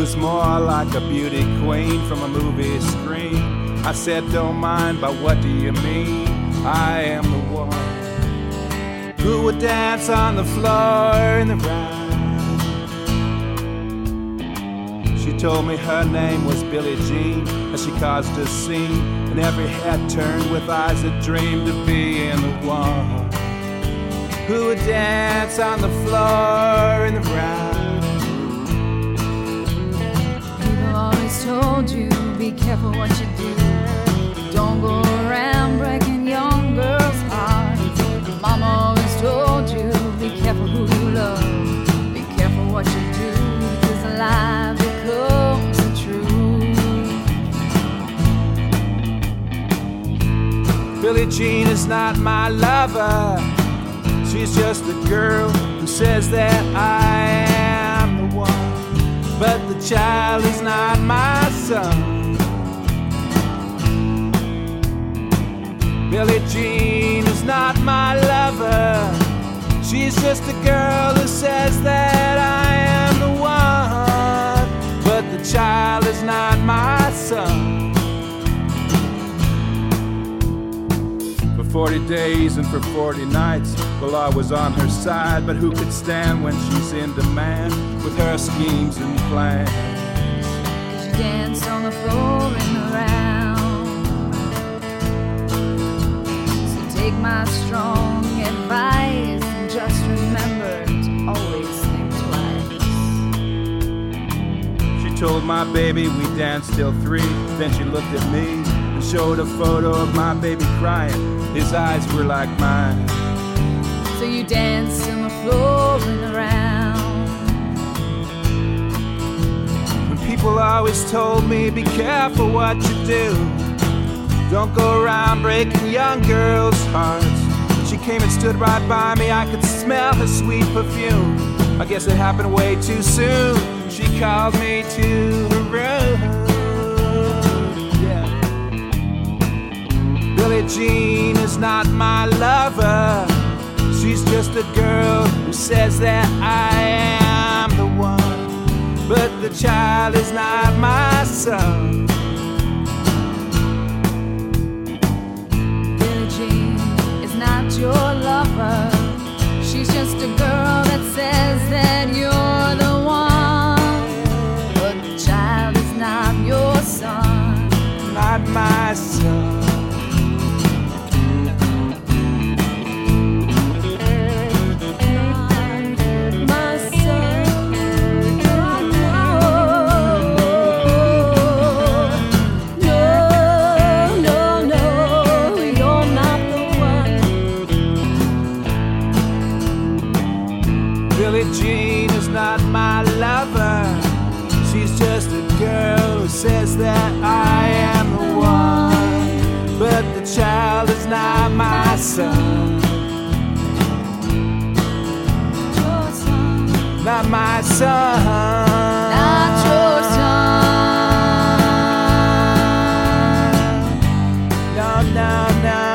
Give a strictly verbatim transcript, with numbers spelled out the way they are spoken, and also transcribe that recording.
was more like a beauty queen from a movie screen. I said, don't mind, but what do you mean? I am the one who would dance on the floor in the ride. She told me her name was Billie Jean, as she caused a scene, and every head turned with eyes that dreamed of being the one who would dance on the floor in the ride. People always told you, be careful what you do. Don't go around breaking young girls' hearts. Mama always told you, be careful who you love. Be careful what you do, because a lie becomes the truth. Billie Jean is not my lover. She's just a girl who says that I am the one, but the child is not my son. Billie Jean is not my lover. She's just a girl who says that I am the one, but the child is not my son. For forty days and for forty nights, the law was on her side, but who could stand when she's in demand with her schemes and plans? She danced on the floor in the round. So take my strong advice and just remember to always think twice. She told my baby we danced till three. Then she looked at me and showed a photo of my baby crying. His eyes were like mine. So you danced on the floor in the round. When people always told me, be careful what you do. Don't go around breaking young girls' hearts. When she came and stood right by me, I could smell her sweet perfume. I guess it happened way too soon. She called me to her room. Billie Jean is not my lover. She's just a girl who says that I am the one, but the child is not my son. Billie Jean is not your lover. She's just a girl that says that you're the one, but the child is not your son. Not my son. Billie Jean is not my lover. She's just a girl who says that I am the one, but the child is not my son. Not my son. Not your son. No, no, no.